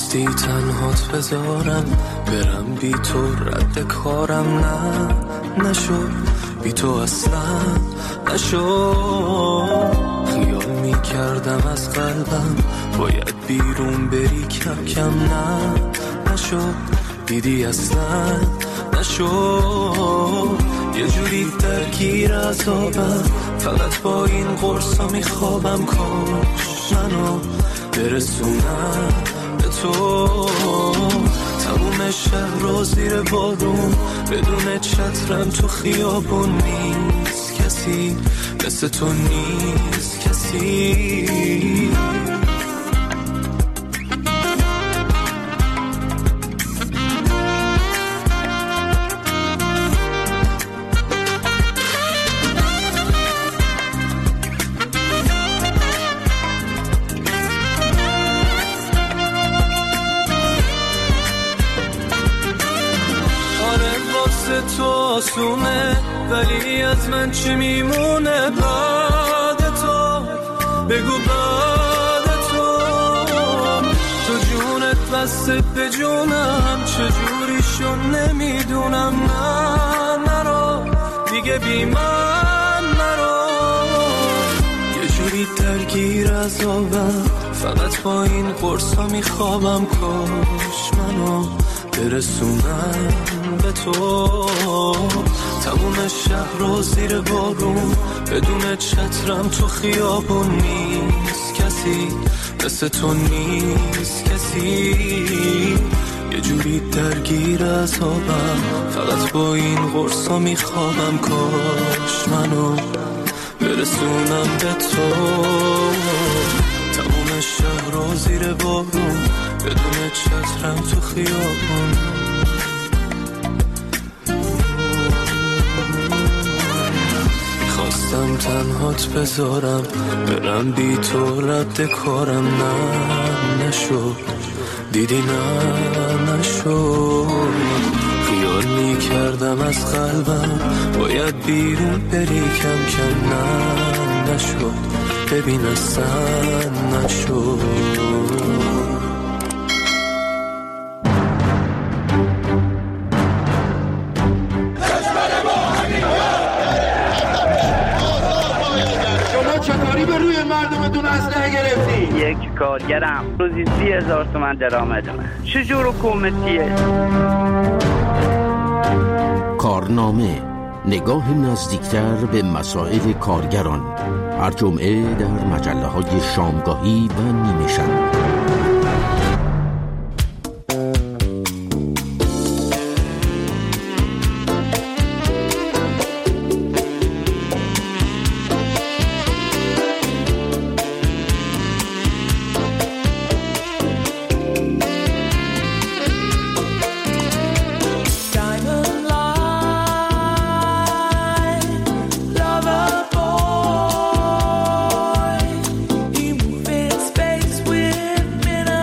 خواستی تنهات بذارم برم بی تو رد کارم، نه نشد بی تو اصلا نشد. خیال می کردم از قلبم باید بیرون بری کم کم، نه نشد دیدی اصلا نشد. یه جوری درگیر عذابم فقط با این قرصا میخوابم، کاش منو برسونم به تو. تموم شهر رو زیر بارون بدون چترم تو خیابون، نیست کسی مثل تو، نیست کسی. تو آسونه ولی از من چی میمونه بعد تو؟ بگو بعد تو. تو جونت بسته به جونم چجوری شون نمیدونم، نه نرو دیگه بی من نرو. یه جوری درگیر عذابم فقط با این قرصا میخوابم، کاش منو برسونم به تو. تموم شهر رو زیر بارون بدون چترم تو خیابون، نیست کسی مثل تو، نیست کسی. یه جوری درگیر عذابم فقط با این قرصا میخوابم، کاش منو برسونم به تو. تموم شهر رو زیر بارون بدون چترم تو خیابون. خواستم تنهات بذارم برم بی تو رد کارم، نه نشد دیدی نه نشد. خیال می کردم از قلبم باید بیرون بری کم کم، نه نشد ببین اصلا نشد. یک کارگرم روزی 30,000 تومان درآمدمه، چجور حکومتیه؟ کارنامه، نگاه نزدیکتر به مسائل کارگران، هر جمعه در مجله‌های شامگاهی و نیمه شب. Space with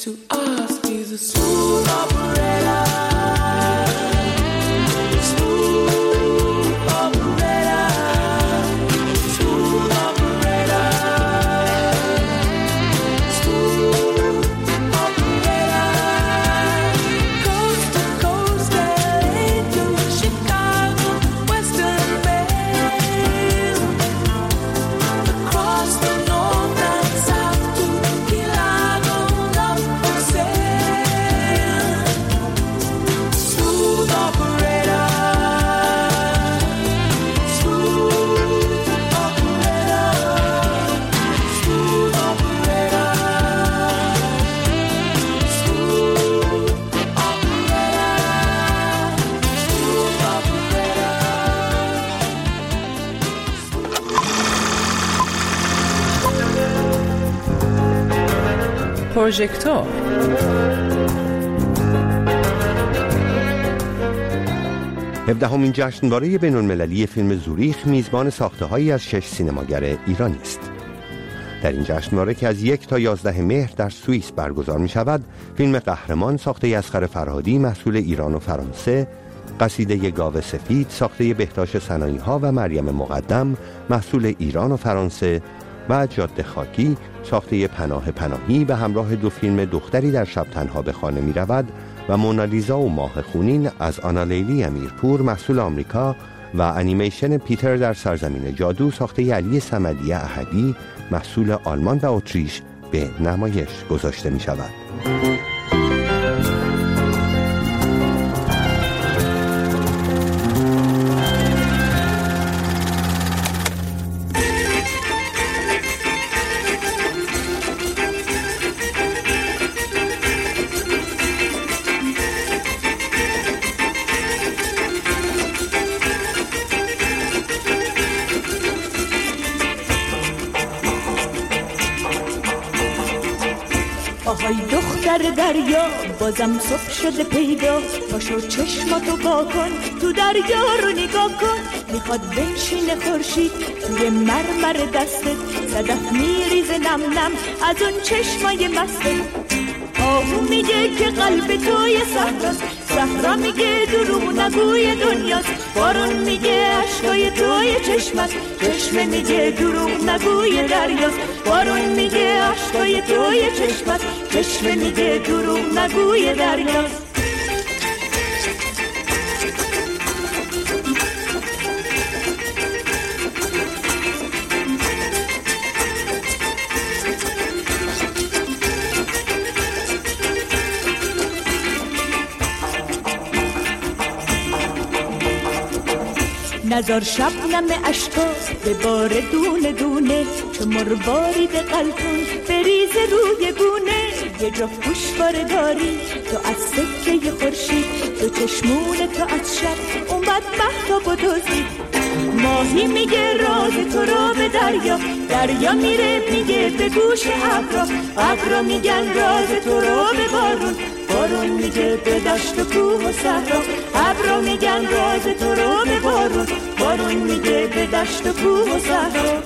to ask, he's a smooth operator. Smooth operator. Smooth operator. Smooth operator. Coast to coast, LA to Chicago, Western Mail. Across the north and south to Key Largo, love for sale. Smooth operator. Smooth operator. Smooth operator. Smooth operator. پروژکتور. هفدهمین جشنواره بین‌المللی فیلم زوریخ میزبان ساخته‌هایی از 6 سینماگر ایرانی است. در این جشنواره که از 1 تا 11 مهر در سوئیس برگزار می‌شود، فیلم قهرمان ساخته اصغر فرهادی محصول ایران و فرانسه، قصیده گاو سفید ساخته بهتاش سنایی‌ها و مریم مقدم محصول ایران و فرانسه و جاده خاکی ساخته پناه پناهی به همراه 2 فیلم دختری در شب تنها به خانه می رود و مونالیزا و ماه خونین از آنا لیلی امیرپور محصول آمریکا و انیمیشن پیتر در سرزمین جادو ساخته علی صمدی احدی محصول آلمان و اتریش به نمایش گذاشته می شود. آهای دختر دریا بازم صبح شده پیدا، پاشو چشماتو وا کن تو دریا رو نگاه کن. میخواد بنشینه خورشید توی مرمر دستت، صدف میریزه نم نم از اون چشمای مستت. آهو میگه که قلب توی صحراست، صحرا میگه دروغ نگوی دنیاست. بارون میگه عشقای توی چشمت، چشمه میگه دروغ نگوی دریاست. بارون میگه عشقای توی چشمت، چشمه میگه دروغ نگوی دریاست. نزار شبنم اشکا به بار دونه دونه، چو مروارید قلبون بریزه روی گونه. یه جا گوشواره داری تو از سکه خورشید، تو چشمون تو از شب اومد مهتاب و دزدید. ماهی میگه راز تو را به دریا، دریا میره میگه به گوش ابرا، ابرا میگن راز تو را به بارون، بارون میگه به دشت و کوه و صحرا، ابرا میگن راز تو را به بارون، بارون میگه به دشت و کوه و صحرا.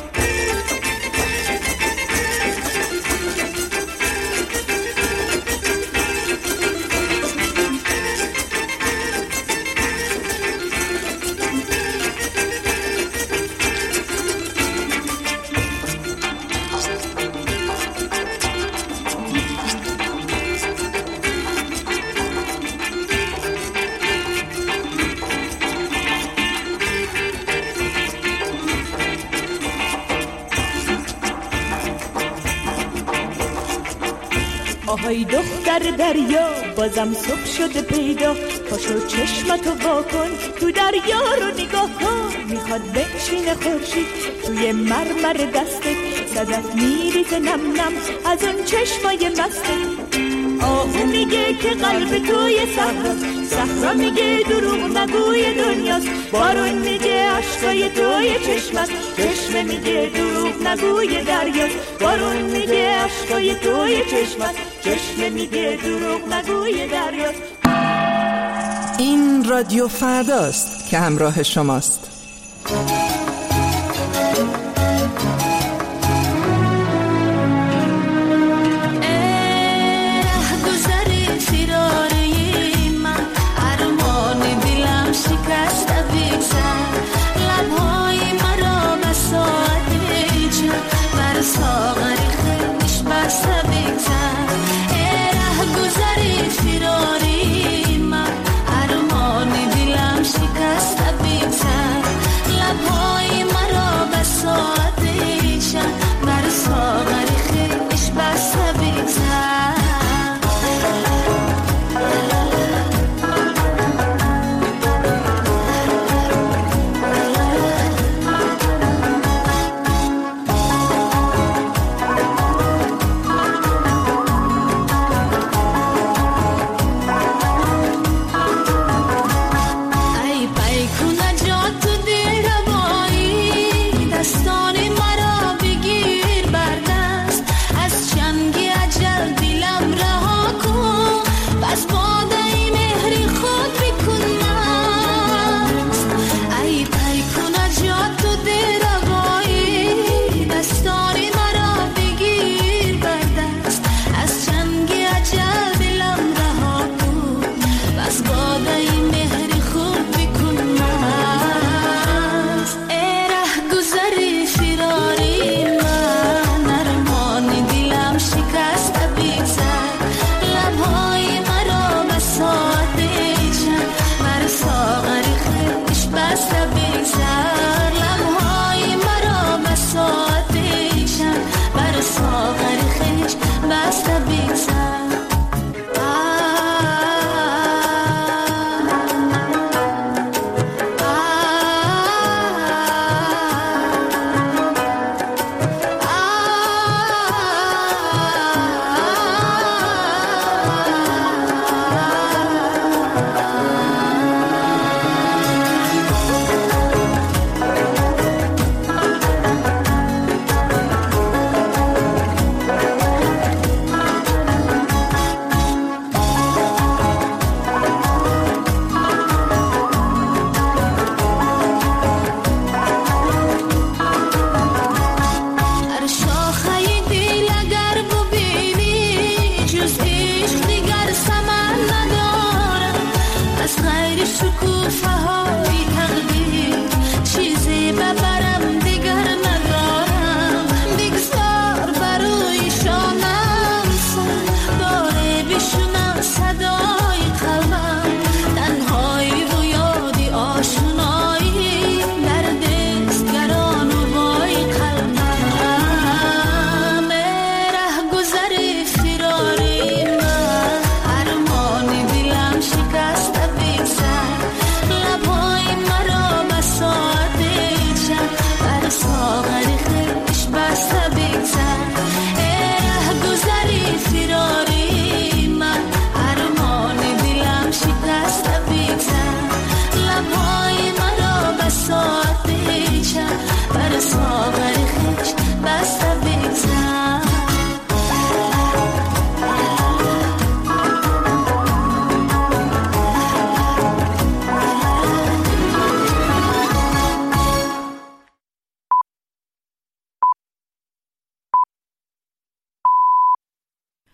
آهای دختر دریا بازم صبح شده پیدا، پاشو چشمتو وا کن تو دریا رو نگاه کن. میخواد بنشینه خورشید توی مرمر دستت، صدف میریزه نم نم از اون چشمای مستت. آهو میگه که قلب توی صحراست، صحرا میگه دروغ نگوی دنیاست. بارون میگه عشقای توی چشمت، چشمه میگه دروغ نگوی دریاست. بارون میگه عشقای توی چشمت، چشمه میگه دروغ نگوی دریاست. این رادیو فرداست که همراه شماست.